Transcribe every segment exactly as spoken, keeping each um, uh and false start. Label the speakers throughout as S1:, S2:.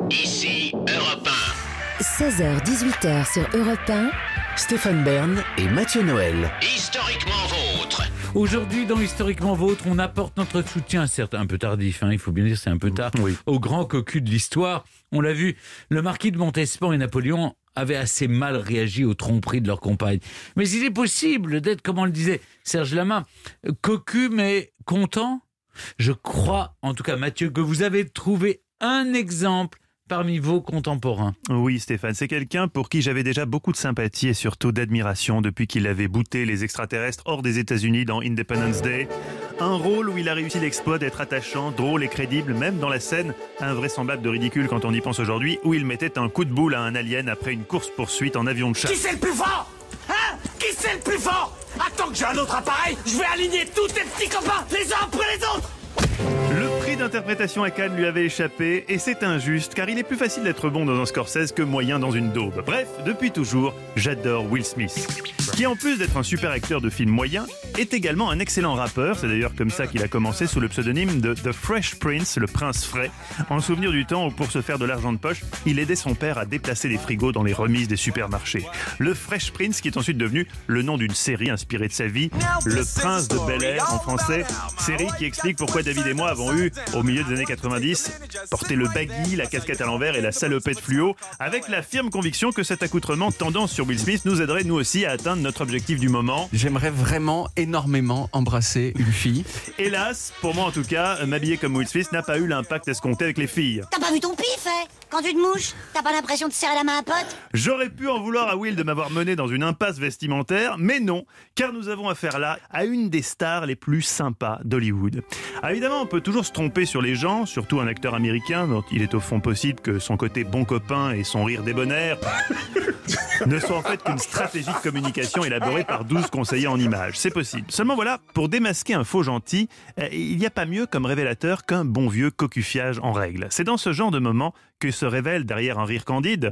S1: Ici Europe un.
S2: seize heures dix-huit heures sur Europe un.
S3: Stéphane Bern et Mathieu Noël.
S1: Historiquement vôtre.
S4: Aujourd'hui, dans Historiquement Vôtre, on apporte notre soutien, certes un peu tardif, hein, il faut bien dire c'est un peu tard, oui. Au grand cocu de l'histoire. On l'a vu, le marquis de Montespan et Napoléon avaient assez mal réagi aux tromperies de leurs compagnes. Mais il est possible d'être, comme on le disait Serge Lama, cocu mais content. Je crois, en tout cas Mathieu, que vous avez trouvé un exemple parmi vos contemporains.
S5: Oui Stéphane, c'est quelqu'un pour qui j'avais déjà beaucoup de sympathie et surtout d'admiration depuis qu'il avait bouté les extraterrestres hors des États-Unis dans Independence Day. Un rôle où il a réussi l'exploit d'être attachant, drôle et crédible, même dans la scène invraisemblable de ridicule quand on y pense aujourd'hui, où il mettait un coup de boule à un alien après une course-poursuite en avion de chasse.
S6: Qui c'est le plus fort? Hein? Qui c'est le plus fort? Attends que j'ai un autre appareil, je vais aligner tous tes petits copains, les uns après les autres.
S5: Le prix d'interprétation à Cannes lui avait échappé, et c'est injuste, car il est plus facile d'être bon dans un Scorsese que moyen dans une daube. Bref, depuis toujours, j'adore Will Smith, qui en plus d'être un super acteur de film moyen, est également un excellent rappeur. C'est d'ailleurs comme ça qu'il a commencé sous le pseudonyme de The Fresh Prince, le prince frais, en souvenir du temps où pour se faire de l'argent de poche, il aidait son père à déplacer les frigos dans les remises des supermarchés. Le Fresh Prince qui est ensuite devenu le nom d'une série inspirée de sa vie, Le Prince de Bel-Air en français, série qui explique pourquoi David et moi avons eu, au milieu des années quatre-vingt-dix, porté le baggy, la casquette à l'envers et la salopette fluo, avec la firme conviction que cet accoutrement tendance sur Will Smith nous aiderait nous aussi à atteindre notre objectif du moment.
S7: J'aimerais vraiment énormément embrasser une fille.
S5: Hélas, pour moi en tout cas, m'habiller comme Will Smith n'a pas eu l'impact escompté avec les filles.
S8: T'as pas vu ton pif, hein? Quand tu te mouches, t'as pas l'impression de serrer la main à un pote?
S5: J'aurais pu en vouloir à Will de m'avoir mené dans une impasse vestimentaire, mais non, car nous avons affaire là à une des stars les plus sympas d'Hollywood. Ah, évidemment, on peut toujours se tromper sur les gens, surtout un acteur américain dont il est au fond possible que son côté bon copain et son rire débonnaire ne soient en fait qu'une stratégie de communication élaborée par douze conseillers en images. C'est possible. Seulement voilà, pour démasquer un faux gentil, euh, il n'y a pas mieux comme révélateur qu'un bon vieux cocufiage en règle. C'est dans ce genre de moment que se révèle derrière un rire candide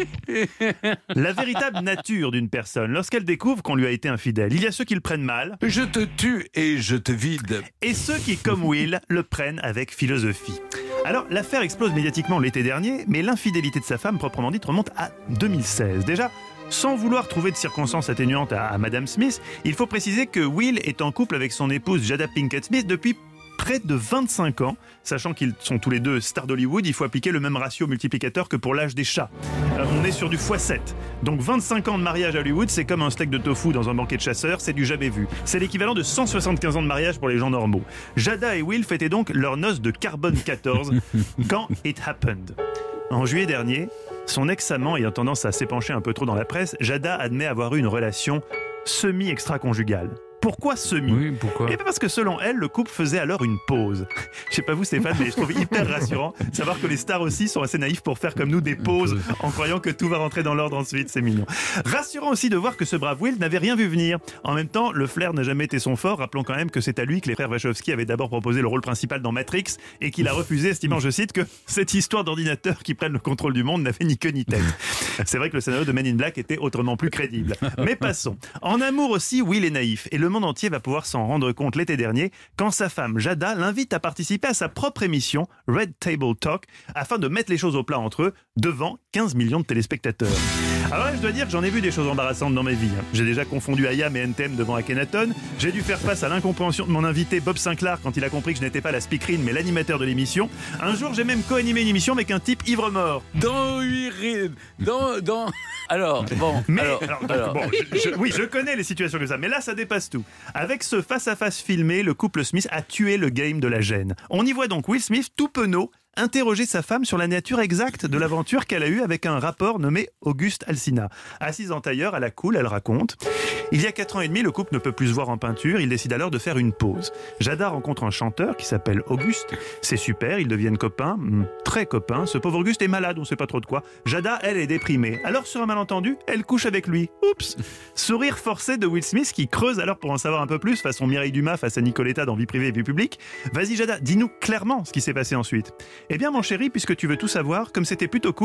S5: la véritable nature d'une personne lorsqu'elle découvre qu'on lui a été infidèle. Il y a ceux qui le prennent mal.
S4: Je te tue et je te vide.
S5: Et ceux qui, comme Will, le prennent avec philosophie. Alors, l'affaire explose médiatiquement l'été dernier, mais l'infidélité de sa femme, proprement dite, remonte à deux mille seize. Déjà, sans vouloir trouver de circonstances atténuantes à, à Madame Smith, il faut préciser que Will est en couple avec son épouse Jada Pinkett Smith depuis près de vingt-cinq ans, sachant qu'ils sont tous les deux stars d'Hollywood, il faut appliquer le même ratio multiplicateur que pour l'âge des chats. Euh, on est sur du fois sept. Donc vingt-cinq ans de mariage à Hollywood, c'est comme un steak de tofu dans un banquet de chasseurs, c'est du jamais vu. C'est l'équivalent de cent soixante-quinze ans de mariage pour les gens normaux. Jada et Will fêtaient donc leur noce de carbone quatorze quand It Happened. En juillet dernier, son ex-amant ayant tendance à s'épancher un peu trop dans la presse, Jada admet avoir eu une relation semi-extra-conjugale. Pourquoi semi?
S4: Oui, pourquoi?
S5: Et bien parce que selon elle, le couple faisait alors une pause. Je sais pas vous Stéphane, mais je trouve hyper rassurant de savoir que les stars aussi sont assez naïfs pour faire comme nous des pauses en croyant que tout va rentrer dans l'ordre ensuite, c'est mignon. Rassurant aussi de voir que ce brave Will n'avait rien vu venir. En même temps, le flair n'a jamais été son fort, rappelons quand même que c'est à lui que les frères Wachowski avaient d'abord proposé le rôle principal dans Matrix et qu'il a refusé, estimant, je cite, que cette histoire d'ordinateur qui prennent le contrôle du monde n'avait ni queue ni tête. C'est vrai que le scénario de Men in Black était autrement plus crédible. Mais passons. En amour aussi, Will est naïf et le monde entier va pouvoir s'en rendre compte l'été dernier quand sa femme Jada l'invite à participer à sa propre émission Red Table Talk afin de mettre les choses au plat entre eux devant quinze millions de téléspectateurs. Alors là, je dois dire que j'en ai vu des choses embarrassantes dans ma vie. J'ai déjà confondu I A M et N T M devant Akhenaton. J'ai dû faire face à l'incompréhension de mon invité Bob Sinclair quand il a compris que je n'étais pas la speakerine mais l'animateur de l'émission. Un jour, j'ai même co-animé une émission avec un type ivre-mort.
S4: Dans Urine, dans, dans... Alors, bon...
S5: Mais,
S4: alors,
S5: alors, donc,
S4: alors.
S5: bon, je, je, oui, je connais les situations comme ça, mais là, ça dépasse tout. Avec ce face-à-face filmé, le couple Smith a tué le game de la gêne. On y voit donc Will Smith, tout penaud, interroger sa femme sur la nature exacte de l'aventure qu'elle a eue avec un rapport nommé Auguste Alsina. Assise en tailleur, à la cool, elle raconte « Il y a quatre ans et demi, le couple ne peut plus se voir en peinture, il décide alors de faire une pause. Jada rencontre un chanteur qui s'appelle Auguste. C'est super, ils deviennent copains, très copains. Ce pauvre Auguste est malade, on sait pas trop de quoi. Jada, elle, est déprimée. Alors, sur un malentendu, elle couche avec lui. Oups !» Sourire forcé de Will Smith qui creuse alors pour en savoir un peu plus, façon Mireille Dumas face à Nicoletta dans Vie privée et vie publique. « Vas-y Jada, dis-nous clairement ce qui s'est passé ensuite. » Eh bien mon chéri, puisque tu veux tout savoir, comme c'était plutôt cool,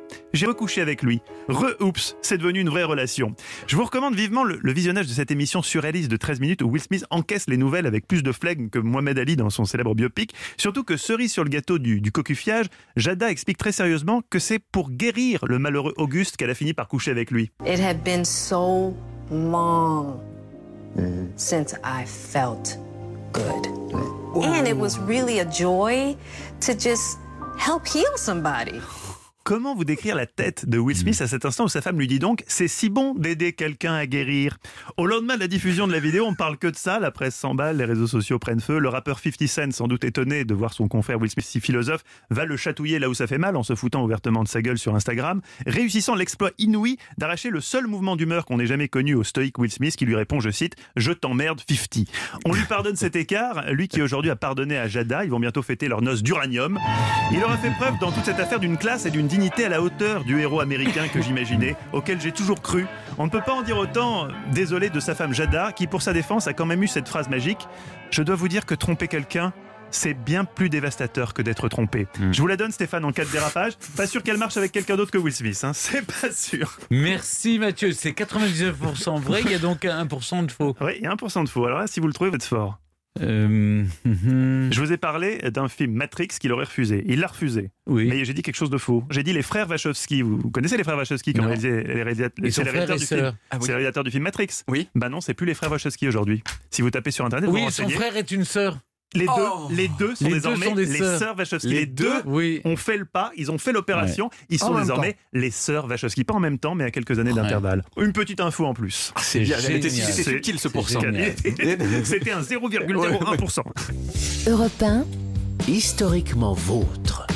S5: j'ai recouché avec lui. Re-oups, c'est devenu une vraie relation. Je vous recommande vivement le, le visionnage de cette émission surréaliste de treize minutes où Will Smith encaisse les nouvelles avec plus de flegme que Mohamed Ali dans son célèbre biopic. Surtout que cerise sur le gâteau du, du cocufiage, Jada explique très sérieusement que c'est pour guérir le malheureux Auguste qu'elle a fini par coucher avec lui.
S9: It had been so long since I felt good. And it was really a joy to just help heal somebody.
S5: Comment vous décrire la tête de Will Smith à cet instant où sa femme lui dit donc « C'est si bon d'aider quelqu'un à guérir ». Au lendemain de la diffusion de la vidéo, on parle que de ça, la presse s'emballe, les réseaux sociaux prennent feu. Le rappeur fifty Cent, sans doute étonné de voir son confrère Will Smith si philosophe, va le chatouiller là où ça fait mal en se foutant ouvertement de sa gueule sur Instagram, réussissant l'exploit inouï d'arracher le seul mouvement d'humeur qu'on ait jamais connu au stoïque Will Smith qui lui répond, je cite « Je t'emmerde fifty ». On lui pardonne cet écart, lui qui aujourd'hui a pardonné à Jada, ils vont bientôt fêter leur noce d'uranium. Il aura fait preuve dans toute cette affaire d'une classe et d'une dignité à la hauteur du héros américain que j'imaginais, auquel j'ai toujours cru. On ne peut pas en dire autant, désolé de sa femme Jada, qui pour sa défense a quand même eu cette phrase magique « Je dois vous dire que tromper quelqu'un, c'est bien plus dévastateur que d'être trompé. Mmh. » Je vous la donne Stéphane en cas de dérapage. Pas sûr qu'elle marche avec quelqu'un d'autre que Will Smith, hein. C'est pas sûr.
S4: Merci Mathieu, c'est quatre-vingt-dix-neuf pour cent vrai, il y a donc un pour cent de faux.
S5: Oui, il y a un pour cent de faux. Alors là, si vous le trouvez, vous êtes fort.
S4: Euh...
S5: Je vous ai parlé d'un film Matrix qu'il aurait refusé. Il l'a refusé.
S4: Oui.
S5: Mais j'ai dit quelque chose de faux. J'ai dit les frères Wachowski. Vous, vous connaissez les frères Wachowski qui ont réalisé les réalisateurs,
S4: Ils sont
S5: les réalisateurs
S4: frères et
S5: du film.
S4: sœurs.
S7: Ah oui.
S5: C'est le réalisateur du film Matrix.
S7: Oui.
S5: Bah non, c'est plus les frères Wachowski aujourd'hui. Si vous tapez sur internet,
S4: Oui,
S5: vous
S4: son
S5: renseignez.
S4: frère est une sœur.
S5: Les deux,
S7: Oh.
S5: les deux sont
S4: Les deux
S5: désormais
S4: sont des
S5: les
S4: sœurs.
S5: sœurs Wachowski.
S4: Les
S5: Les, deux,
S4: deux, oui.
S5: ont fait le pas, ils ont fait l'opération.
S4: Ouais.
S5: Ils
S7: En
S5: sont
S7: même
S5: désormais les sœurs Wachowski. Pas en même temps, mais à quelques années
S4: Ouais.
S5: d'intervalle. Une petite info en plus.
S7: C'est bien,
S4: génial.
S7: c'est c'est subtil ce pourcent.
S4: génial.
S5: C'était un zéro virgule zéro un pour cent.
S2: Europe un,
S3: Historiquement vôtre.